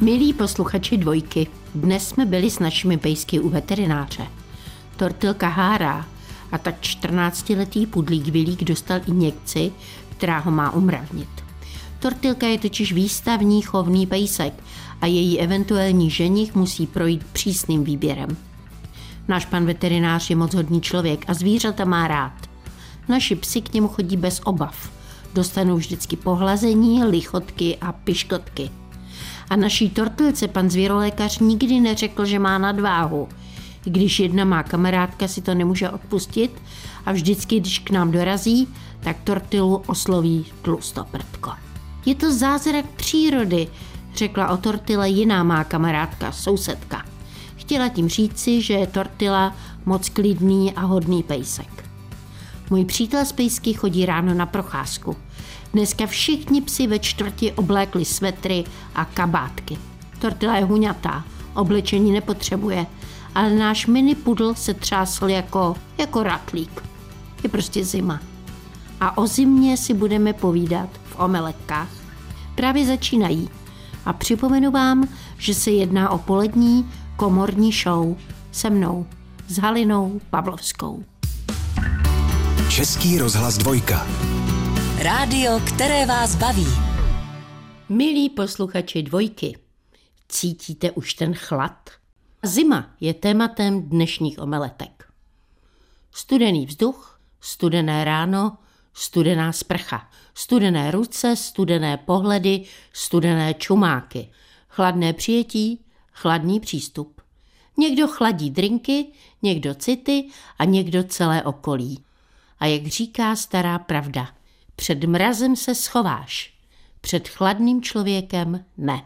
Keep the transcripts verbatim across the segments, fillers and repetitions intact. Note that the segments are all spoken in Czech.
Milí posluchači Dvojky, dnes jsme byli s našimi pejsky u veterináře. Tortilka hárá a tak čtrnáctiletý pudlík Vilík dostal injekci, která ho má umravnit. Tortilka je totiž výstavní chovný pejsek a její eventuální ženich musí projít přísným výběrem. Náš pan veterinář je moc hodný člověk a zvířata má rád. Naši psi k němu chodí bez obav. Dostanou vždycky pohlazení, lichotky a piškotky. A naší tortilce pan zvěrolékař nikdy neřekl, že má nadváhu. I když jedna má kamarádka si to nemůže odpustit a vždycky, když k nám dorazí, tak tortilu osloví tlustoprdko. Je to zázrak přírody, řekla o tortile jiná má kamarádka, sousedka. Chtěla tím říci, že je tortila moc klidný a hodný pejsek. Můj přítel z pejsky chodí ráno na procházku. Dneska všichni psi ve čtvrti oblékli svetry a kabátky. Tortila je huňatá, oblečení nepotřebuje, ale náš mini pudl se třásl jako, jako ratlík. Je prostě zima. A o zimě si budeme povídat v omeletkách. Právě začínají. A připomenu vám, že se jedná o polední komorní show se mnou, s Halinou Pavlovskou. Český rozhlas Dvojka. Rádio, které vás baví. Milí posluchači Dvojky, cítíte už ten chlad? Zima je tématem dnešních omeletek. Studený vzduch, studené ráno, studená sprcha, studené ruce, studené pohledy, studené čumáky, chladné přijetí, chladný přístup. Někdo chladí drinky, někdo city a někdo celé okolí. A jak říká stará pravda, před mrazem se schováš, před chladným člověkem ne.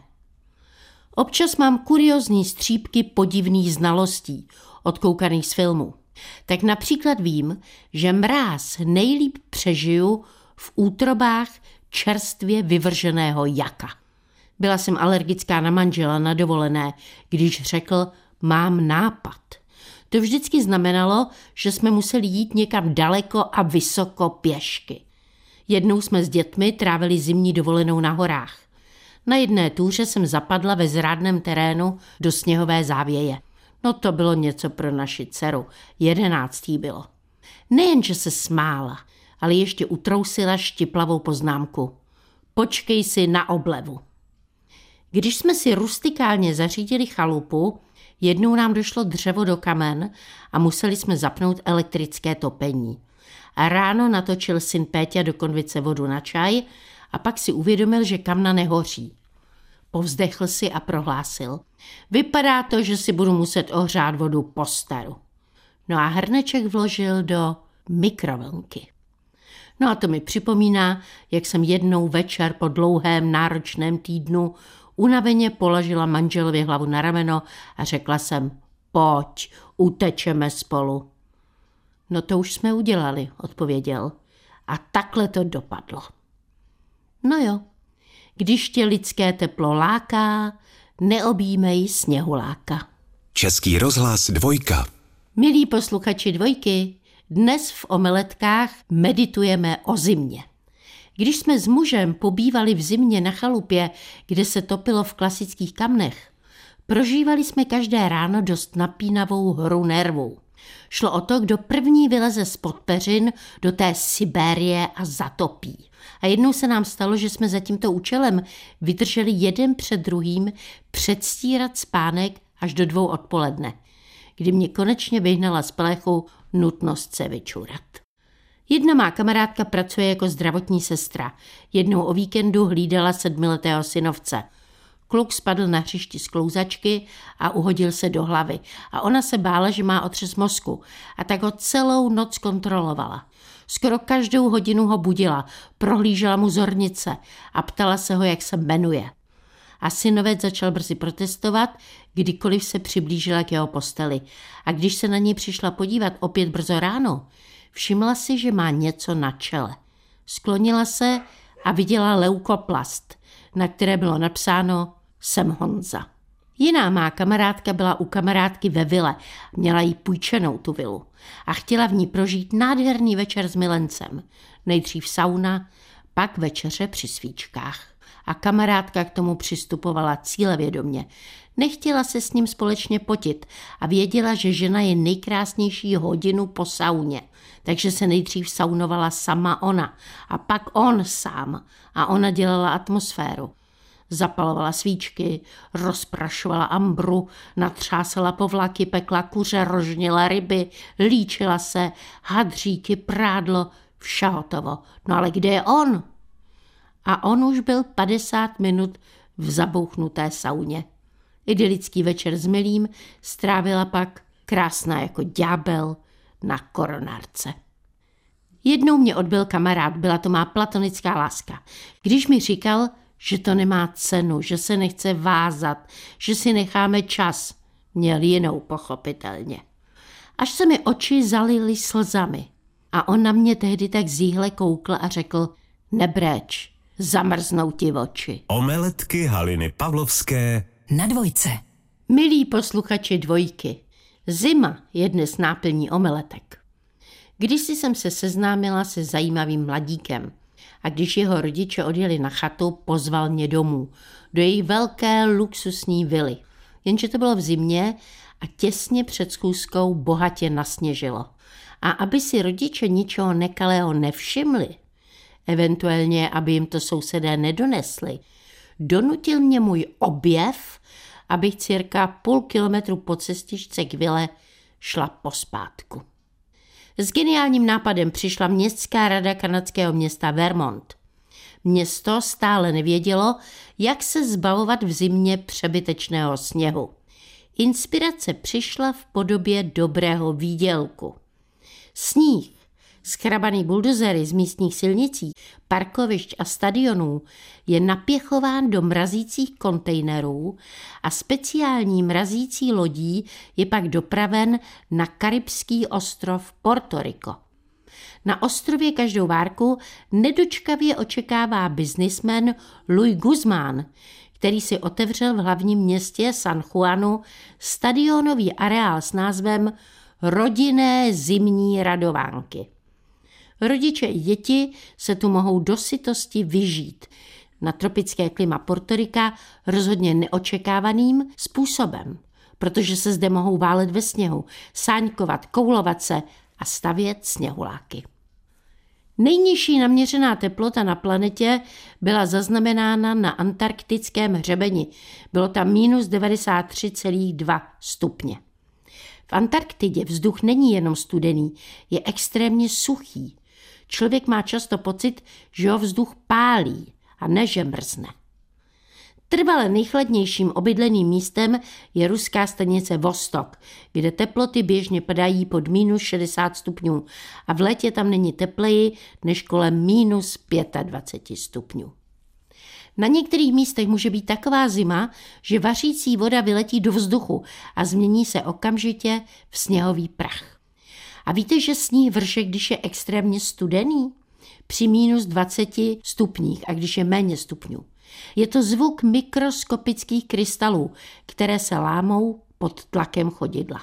Občas mám kuriózní střípky podivných znalostí, odkoukaných z filmů. Tak například vím, že mráz nejlíp přežiju v útrobách čerstvě vyvrženého jaka. Byla jsem alergická na manžela na dovolené, když řekl, mám nápad. To vždycky znamenalo, že jsme museli jít někam daleko a vysoko pěšky. Jednou jsme s dětmi trávili zimní dovolenou na horách. Na jedné túře jsem zapadla ve zrádném terénu do sněhové závěje. No to bylo něco pro naši dceru, jedenáctý bylo. Nejenže se smála, ale ještě utrousila štiplavou poznámku. Počkej si na oblevu. Když jsme si rustikálně zařídili chalupu, jednou nám došlo dřevo do kamen a museli jsme zapnout elektrické topení. A ráno natočil syn Péťa do konvice vodu na čaj a pak si uvědomil, že kamna nehoří. Povzdechl si a prohlásil. Vypadá to, že si budu muset ohřát vodu po staru. No a hrneček vložil do mikrovlnky. No a to mi připomíná, jak jsem jednou večer po dlouhém náročném týdnu unaveně položila manželovi hlavu na rameno a řekla jsem, pojď, utečeme spolu. No to už jsme udělali, odpověděl. A takhle to dopadlo. No jo, když tě lidské teplo láká, neobjímej sněhuláka. Český rozhlas Dvojka. Milí posluchači Dvojky, dnes v omeletkách meditujeme o zimě. Když jsme s mužem pobývali v zimě na chalupě, kde se topilo v klasických kamnech, prožívali jsme každé ráno dost napínavou hru nervů. Šlo o to, kdo první vyleze spod peřin do té Sibérie a zatopí. A jednou se nám stalo, že jsme za tímto účelem vydrželi jeden před druhým předstírat spánek až do dvou odpoledne, kdy mě konečně vyhnala z plechu nutnost se vyčurat. Jedna má kamarádka pracuje jako zdravotní sestra. Jednou o víkendu hlídala sedmiletého synovce. Kluk spadl na hřišti z klouzačky a uhodil se do hlavy. A ona se bála, že má otřes mozku. A tak ho celou noc kontrolovala. Skoro každou hodinu ho budila, prohlížela mu zornice a ptala se ho, jak se jmenuje. A synovec začal brzy protestovat, kdykoliv se přiblížila k jeho posteli. A když se na něj přišla podívat opět brzo ráno, všimla si, že má něco na čele. Sklonila se a viděla leukoplast, na které bylo napsáno Jsem Honza. Jiná má kamarádka byla u kamarádky ve vile, měla jí půjčenou tu vilu a chtěla v ní prožít nádherný večer s milencem. Nejdřív sauna, pak večeře při svíčkách. a kamarádka k tomu přistupovala cílevědomě. Nechtěla se s ním společně potit a věděla, že žena je nejkrásnější hodinu po sauně, takže se nejdřív saunovala sama ona a pak on sám a ona dělala atmosféru. Zapalovala svíčky, rozprašovala ambru, natřásala povlaky, pekla kuře, rožnila ryby, líčila se, hadříky, prádlo, vše hotovo. No ale kde je on? A on už byl padesát minut v zabouchnuté sauně. Idylický večer s milým strávila pak, krásná jako ďábel, na koronárce. Jednou mě odbyl kamarád, byla to má platonická láska. Když mi říkal, že to nemá cenu, že se nechce vázat, že si necháme čas, měl jinou pochopitelně. Až se mi oči zalily slzami a on na mě tehdy tak zíhle koukl a řekl, nebréč, zamrznou ti oči. Omeletky Haliny Pavlovské na Dvojce. Milí posluchači Dvojky, zima je dnes náplní omeletek. Kdysi jsem se seznámila se zajímavým mladíkem a když jeho rodiče odjeli na chatu, pozval mě domů, do jejich velké luxusní vily. Jenže to bylo v zimě a těsně před schůzkou bohatě nasněžilo. A aby si rodiče ničeho nekalého nevšimli, eventuálně aby jim to sousedé nedonesli, donutil mě můj objev, abych cirka půl kilometru po cestičce k vile šla pospátku. S geniálním nápadem přišla městská rada kanadského města Vermont. Město stále nevědělo, jak se zbavovat v zimě přebytečného sněhu. Inspirace přišla v podobě dobrého výdělku. Sníh, schrabaný buldozery z místních silnicí, parkovišť a stadionů je napěchován do mrazících kontejnerů a speciální mrazící lodí je pak dopraven na karibský ostrov Puerto Rico. Na ostrově každou várku nedočkavě očekává biznismen Luis Guzmán, který si otevřel v hlavním městě San Juanu stadionový areál s názvem Rodinné zimní radovánky. Rodiče i děti se tu mohou do sytosti vyžít na tropické klima Portorika rozhodně neočekávaným způsobem, protože se zde mohou válet ve sněhu, sáňkovat, koulovat se a stavět sněhuláky. Nejnižší naměřená teplota na planetě byla zaznamenána na antarktickém hřebeni. Bylo tam minus devadesát tři celá dva stupně. V Antarktidě vzduch není jenom studený, je extrémně suchý. Člověk má často pocit, že ho vzduch pálí a ne že mrzne. Trvale nejchladnějším obydleným místem je ruská stanice Vostok, kde teploty běžně padají pod minus šedesát stupňů a v létě tam není tepleji než kolem minus dvacet pět stupňů. Na některých místech může být taková zima, že vařící voda vyletí do vzduchu a změní se okamžitě v sněhový prach. A víte, že sníh vrše, když je extrémně studený? Při minus dvaceti stupních a když je méně stupňů. Je to zvuk mikroskopických krystalů, které se lámou pod tlakem chodidla.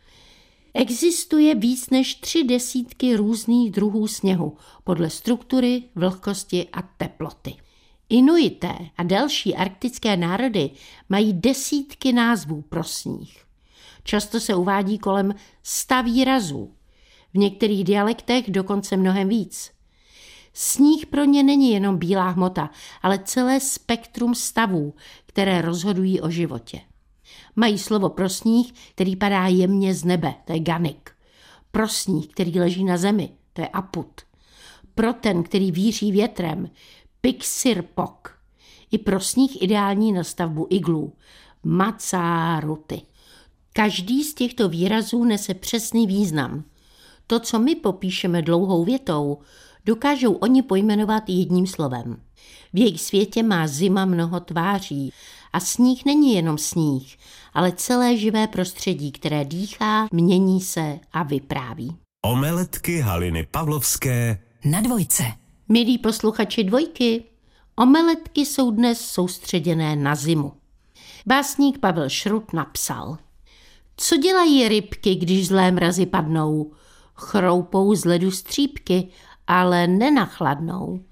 Existuje víc než tři desítky různých druhů sněhu podle struktury, vlhkosti a teploty. Inuité a další arktické národy mají desítky názvů pro sníh. Často se uvádí kolem sta výrazů, v některých dialektech dokonce mnohem víc. Sníh pro ně není jenom bílá hmota, ale celé spektrum stavů, které rozhodují o životě. Mají slovo pro sníh, který padá jemně z nebe, to je ganik. Pro sníh, který leží na zemi, to je aput. Pro ten, který víří větrem, piksirpok. I pro sníh ideální na stavbu iglů, macáruty. Každý z těchto výrazů nese přesný význam. To, co my popíšeme dlouhou větou, dokážou oni pojmenovat jedním slovem. V jejich světě má zima mnoho tváří a sníh není jenom sníh, ale celé živé prostředí, které dýchá, mění se a vypráví. Omeletky Haliny Pavlovské na Dvojce. Milí posluchači Dvojky, omeletky jsou dnes soustředěné na zimu. Básník Pavel Šrut napsal: Co dělají rybky, když zlé mrazy padnou? Chroupou z ledu střípky, ale nenachladnou.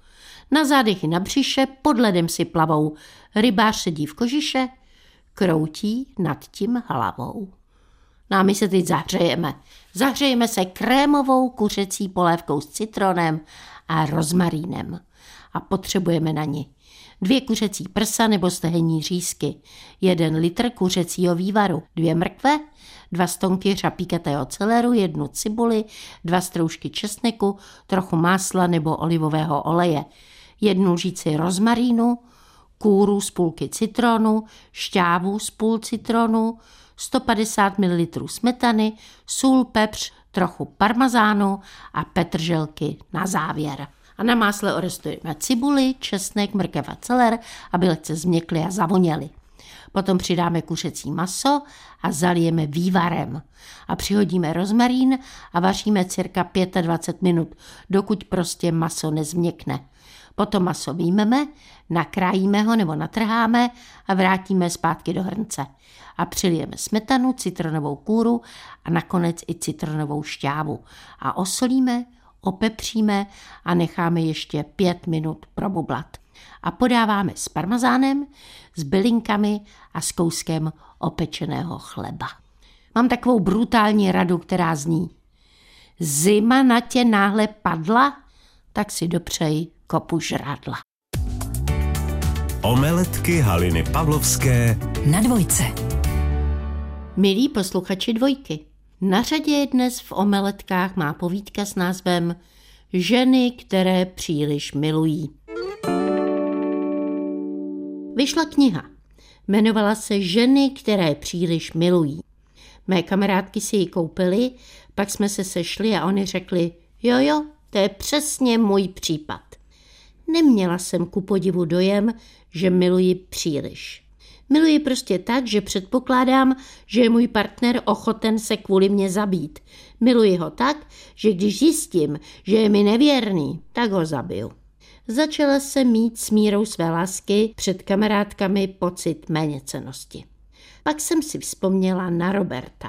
Na zádech i na břiše pod ledem si plavou. Rybář sedí v kožiše, kroutí nad tím hlavou. No a my se teď zahřejeme. Zahřejeme se krémovou kuřecí polévkou s citronem a rozmarínem. A potřebujeme na ni dvě kuřecí prsa nebo stehenní řízky, jeden litr kuřecího vývaru, dvě mrkve, dva stonky řapíkatého celeru, jednu cibuli, dva stroužky česneku, trochu másla nebo olivového oleje, jednu lžíci rozmarínu, kůru z půlky citronu, šťávu z půl citronu, sto padesát mililitrů smetany, sůl, pepř, trochu parmazánu a petrželky na závěr. A na másle orestujeme cibuli, česnek, mrkev a celer, aby lehce změkly a zavoněly. Potom přidáme kuřecí maso a zalijeme vývarem. A přihodíme rozmarín a vaříme cirka dvacet pět minut, dokud prostě maso nezměkne. Potom maso vyjmeme, nakrájíme ho nebo natrháme a vrátíme zpátky do hrnce. A přilijeme smetanu, citronovou kůru a nakonec i citronovou šťávu. A osolíme, opepříme a necháme ještě pět minut probublat. A podáváme s parmazánem, s bylinkami a s kouskem opečeného chleba. Mám takovou brutální radu, která zní: zima na tě náhle padla, tak si dopřej kopu žrádla. Omeletky Haliny Pavlovské na dvojce. Milí posluchači Dvojky, na řadě je dnes v omeletkách má povídka s názvem Ženy, které příliš milují. Vyšla kniha. Jmenovala se Ženy, které příliš milují. Mé kamarádky si ji koupily, pak jsme se sešli a oni řekli: jo, jo, to je přesně můj případ. Neměla jsem ku podivu dojem, že miluji příliš. Miluji prostě tak, že předpokládám, že je můj partner ochoten se kvůli mě zabít. Miluji ho tak, že když zjistím, že je mi nevěrný, tak ho zabiju. Začala jsem mít s mírou své lásky před kamarádkami pocit méněcennosti. Pak jsem si vzpomněla na Roberta.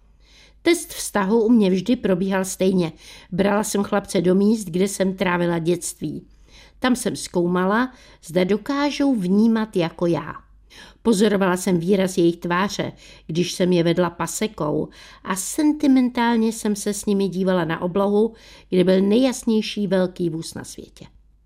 Test vztahu u mě vždy probíhal stejně. Brala jsem chlapce do míst, kde jsem trávila dětství. Tam jsem zkoumala, zda dokážou vnímat jako já. Pozorovala jsem výraz jejich tváře, když jsem je vedla pasekou a sentimentálně jsem se s nimi dívala na oblohu, kde byl nejjasnější velký vůz na světě.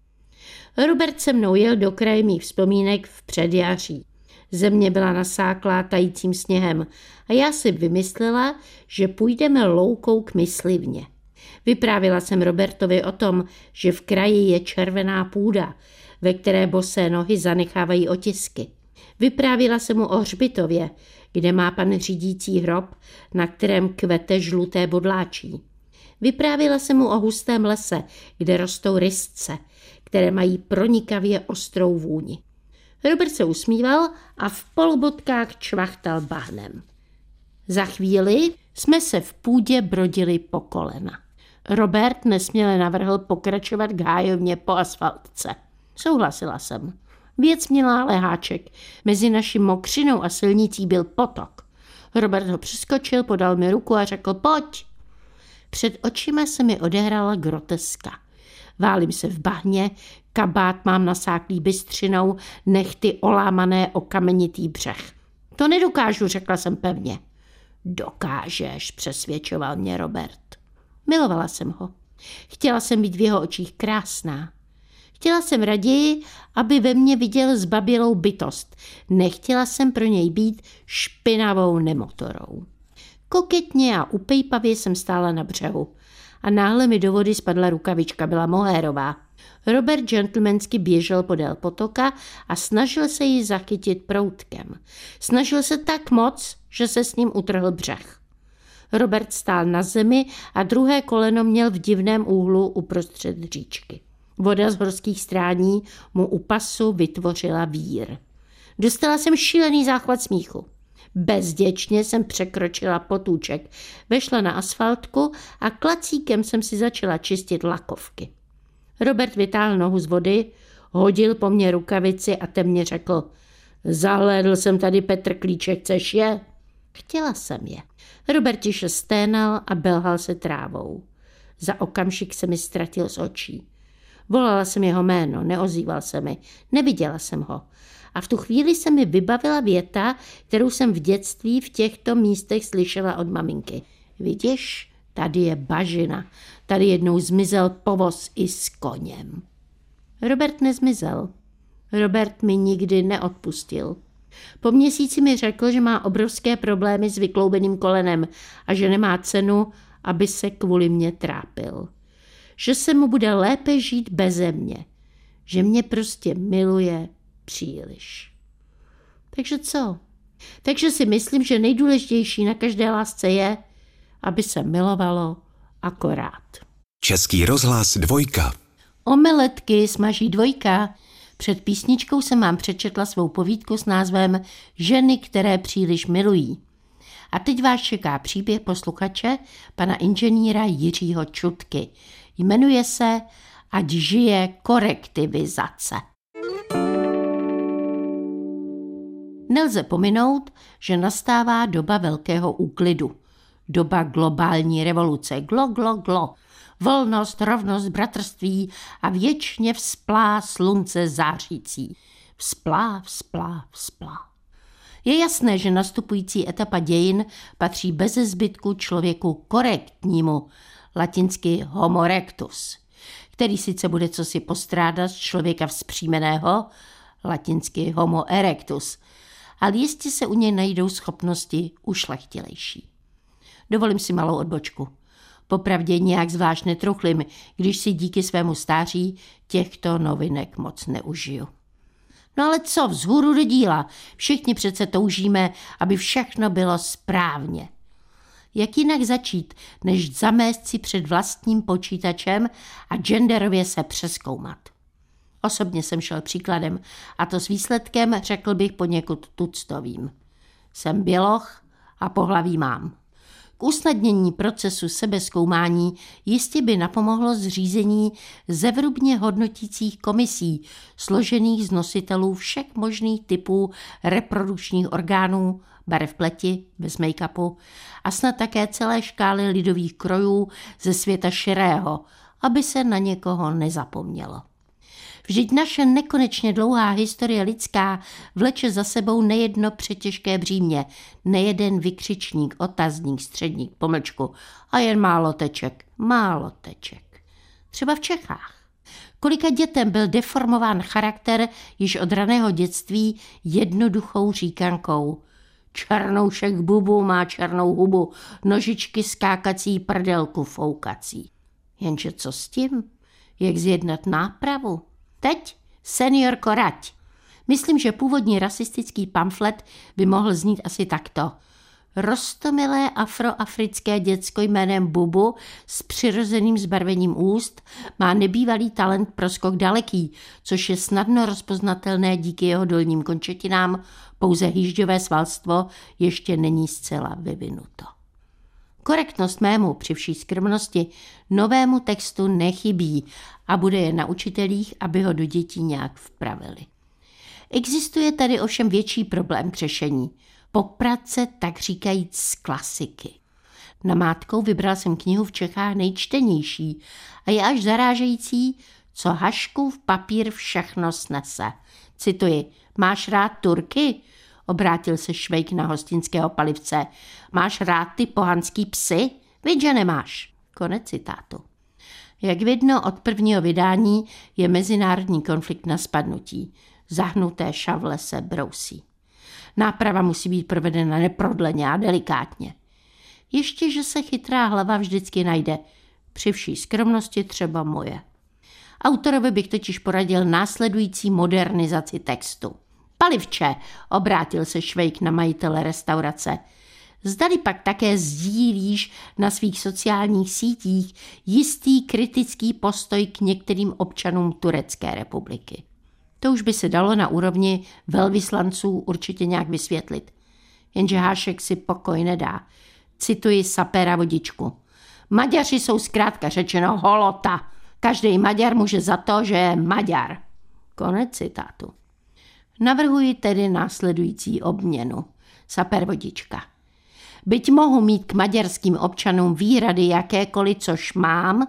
Robert se mnou jel do kraje mých vzpomínek v předjaří. Země byla nasáklá tajícím sněhem a já si vymyslela, že půjdeme loukou k myslivně. Vyprávila jsem Robertovi o tom, že v kraji je červená půda, ve které bosé nohy zanechávají otisky. Vyprávila jsem mu o hřbitově, kde má pan řídící hrob, na kterém kvete žluté bodláčí. Vyprávila jsem mu o hustém lese, kde rostou rysce, které mají pronikavě ostrou vůni. Robert se usmíval a v polobodkách čvachtal bahnem. Za chvíli jsme se v půdě brodili po kolena. Robert nesměle navrhl pokračovat k hájovně po asfaltce. Souhlasila jsem. Věc měla ale háček. Mezi naší mokřinou a silnicí byl potok. Robert ho přeskočil, podal mi ruku a řekl: pojď. Před očima se mi odehrála groteska. Válím se v bahně, kabát mám nasáklý bystřinou, nechty olámané o kamenitý břeh. To nedokážu, řekla jsem pevně. Dokážeš, přesvědčoval mě Robert. Milovala jsem ho. Chtěla jsem být v jeho očích krásná. Chtěla jsem raději, aby ve mně viděl zbabělou bytost. Nechtěla jsem pro něj být špinavou nemotorou. Koketně a upejpavě jsem stála na břehu. A náhle mi do vody spadla rukavička, byla mohérová. Robert gentlemansky běžel podél potoka a snažil se ji zachytit proutkem. Snažil se tak moc, že se s ním utrhl břeh. Robert stál na zemi a druhé koleno měl v divném úhlu uprostřed říčky. Voda z horských strání mu u pasu vytvořila vír. Dostala jsem šílený záchvat smíchu. Bezděčně jsem překročila potůček, vešla na asfaltku a klacíkem jsem si začala čistit lakovky. Robert vytáhl nohu z vody, hodil po mně rukavici a temně řekl: zahlédl jsem tady Petr Klíček, chceš je? Chtěla jsem je. Robert tiše sténal a belhal se trávou. Za okamžik se mi ztratil z očí. Volala jsem jeho jméno, neozýval se mi, neviděla jsem ho. A v tu chvíli se mi vybavila věta, kterou jsem v dětství v těchto místech slyšela od maminky. Vidíš, tady je bažina, tady jednou zmizel povoz i s koněm. Robert nezmizel. Robert mi nikdy neodpustil. Po měsíci mi řekl, že má obrovské problémy s vykloubeným kolenem a že nemá cenu, aby se kvůli mě trápil. Že se mu bude lépe žít beze mě. Že mě prostě miluje příliš. Takže co? Takže si myslím, že nejdůležitější na každé lásce je, aby se milovalo akorát. Český rozhlas dvojka. Omeletky smaží dvojka. Před písničkou jsem vám přečetla svou povídku s názvem Ženy, které příliš milují. A teď vás čeká příběh posluchače, pana inženýra Jiřího Čutky. Jmenuje se Ať žije korektivizace. Nelze pominout, že nastává doba velkého úklidu. Doba globální revoluce. Glo, glo, glo. Volnost, rovnost, bratrství a věčně vzplá slunce zářící. Vzplá, vzplá, vzplá. Je jasné, že nastupující etapa dějin patří beze zbytku člověku korektnímu, latinsky homo erectus, který sice bude cosi postrádat z člověka vzpřímeného, latinsky homo erectus, ale jistě se u něj najdou schopnosti ušlechtilejší. Dovolím si malou odbočku. Popravdě nějak zvlášť netruchlím, když si díky svému stáří těchto novinek moc neužiju. No ale co, vzhůru do díla. Všichni přece toužíme, aby všechno bylo správně. Jak jinak začít, než zamést si před vlastním počítačem a genderově se přezkoumat. Osobně jsem šel příkladem a to s výsledkem, řekl bych, poněkud tuctovým. Jsem běloch a pohlaví mám. K usnadnění procesu sebezkoumání jistě by napomohlo zřízení zevrubně hodnotících komisí, složených z nositelů všech možných typů reprodukčních orgánů, barev pleti, bez make-upu a snad také celé škály lidových krojů ze světa širého, aby se na někoho nezapomnělo. Vždyť naše nekonečně dlouhá historie lidská vleče za sebou nejedno přetěžké břímě, nejeden vykřičník, otazník, středník, pomlčku a jen málo teček, málo teček. Třeba v Čechách. Kolika dětem byl deformován charakter již od raného dětství jednoduchou říkankou. Černoušek bubu má černou hubu, nožičky skákací, prdelku foukací. Jenže co s tím? Jak zjednat nápravu? Teď seniorko rať. Myslím, že původní rasistický pamflet by mohl znít asi takto. Roztomilé afroafrické děcko jménem Bubu s přirozeným zbarvením úst má nebývalý talent pro skok daleký, což je snadno rozpoznatelné díky jeho dolním končetinám, pouze hýžďové svalstvo ještě není zcela vyvinuto. Korektnost mému při vší skromnosti novému textu nechybí a bude je na učitelích, aby ho do dětí nějak vpravili. Existuje tady ovšem větší problém k řešení. Poprat se tak říkajíc z klasiky. Namátkou vybral jsem knihu v Čechách nejčtenější a je až zarážející, co Haškův papír všechno snese. Cituji, máš rád Turky? Obrátil se Švejk na hostinského palivce. Máš rád ty pohanský psy? Víš, že nemáš. Konec citátu. Jak vidno, od prvního vydání je mezinárodní konflikt na spadnutí. Zahnuté šavle se brousí. Náprava musí být provedena neprodleně a delikátně. Ještě, že se chytrá hlava vždycky najde. Při vší skromnosti třeba moje. Autorovi bych totiž poradil následující modernizaci textu. Palivče, obrátil se Švejk na majitele restaurace. Zdali pak také sdílíš na svých sociálních sítích jistý kritický postoj k některým občanům Turecké republiky. To už by se dalo na úrovni velvyslanců určitě nějak vysvětlit. Jenže Hášek si pokoj nedá. Cituji Sapera Vodičku. Maďaři jsou zkrátka řečeno holota. Každý Maďar může za to, že je Maďar. Konec citátu. Navrhuji tedy následující obměnu. Saper Vodička. Byť mohu mít k maďarským občanům výhrady jakékoliv, což mám,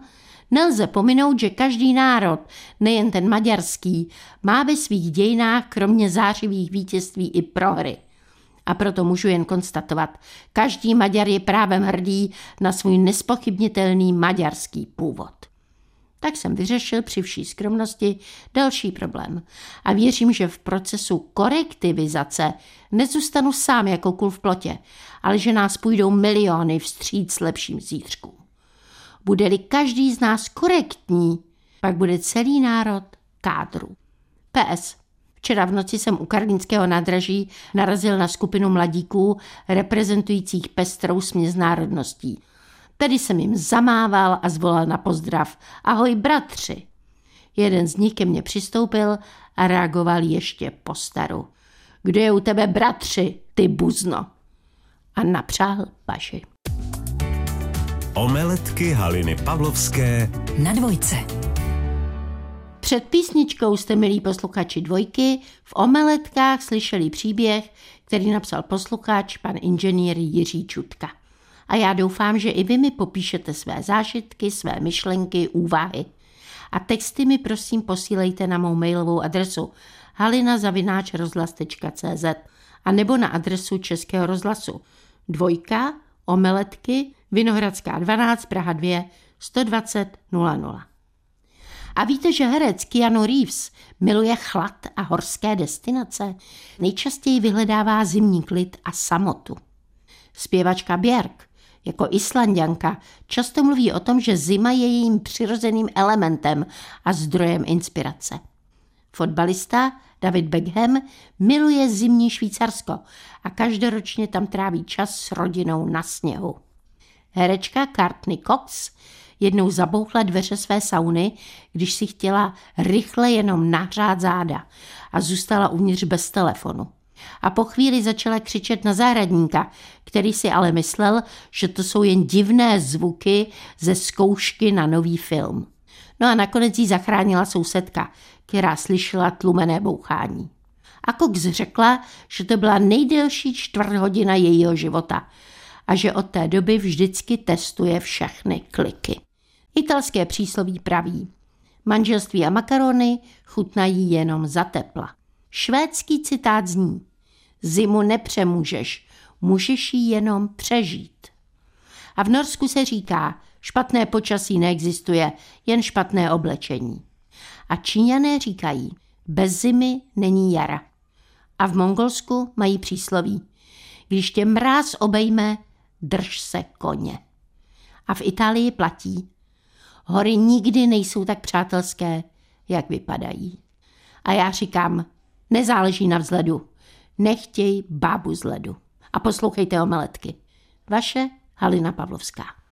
Nelze pominout, že každý národ, nejen ten maďarský, má ve svých dějinách kromě zářivých vítězství i prohry. A proto můžu jen konstatovat, každý Maďar je právem hrdý na svůj nespochybnitelný maďarský původ. Tak jsem vyřešil při vší skromnosti další problém. A věřím, že v procesu korektivizace nezůstanu sám jako kůl v plotě, ale že nás půjdou miliony vstříc lepším zítřkům. Bude-li každý z nás korektní, pak bude celý národ kádru. P S. Včera v noci jsem u Karlínského nádraží narazil na skupinu mladíků reprezentujících pestrou směs národností. Tedy jsem jim zamával a zvolal na pozdrav. Ahoj bratři. Jeden z nich ke mně přistoupil a reagoval ještě po staru. Kdo je u tebe bratři, ty buzno? A napřáhl paži. Omeletky Haliny Pavlovské na Dvojce. Před písničkou jste, milí posluchači Dvojky, v Omeletkách slyšeli příběh, který napsal posluchač pan inženýr Jiří Čutka. A já doufám, že i vy mi popíšete své zážitky, své myšlenky, úvahy. A texty mi prosím posílejte na mou mailovou adresu halina zavináč rozhlas tečka cé zet a nebo na adresu Českého rozhlasu Dvojka, Omeletky, Vinohradská dvanáct, Praha dva, sto dvacet nula nula. A víte, že herec Keanu Reeves miluje chlad a horské destinace? Nejčastěji vyhledává zimní klid a samotu. Zpěvačka Björk jako Islanďanka často mluví o tom, že zima je jejím přirozeným elementem a zdrojem inspirace. Fotbalista David Beckham miluje zimní Švýcarsko a každoročně tam tráví čas s rodinou na sněhu. Herečka Courtney Cox jednou zabouchla dveře své sauny, když si chtěla rychle jenom nahřát záda a zůstala uvnitř bez telefonu. A po chvíli začala křičet na zahradníka, který si ale myslel, že to jsou jen divné zvuky ze zkoušky na nový film. No a nakonec jí zachránila sousedka, která slyšela tlumené bouchání. A Cox řekla, že to byla nejdelší čtvrt hodina jejího života a že od té doby vždycky testuje všechny kliky. Italské přísloví praví: manželství a makarony chutnají jenom za tepla. Švédský citát zní: zimu nepřemůžeš, můžeš ji jenom přežít. A v Norsku se říká: špatné počasí neexistuje, jen špatné oblečení. A Číňané říkají: bez zimy není jara. A v Mongolsku mají přísloví: když tě mráz obejme, drž se koně. A v Itálii platí: hory nikdy nejsou tak přátelské, jak vypadají. A já říkám: nezáleží na vzhledu, nechtěj bábu z ledu. A poslouchejte Omeletky. Vaše Halina Pavlovská.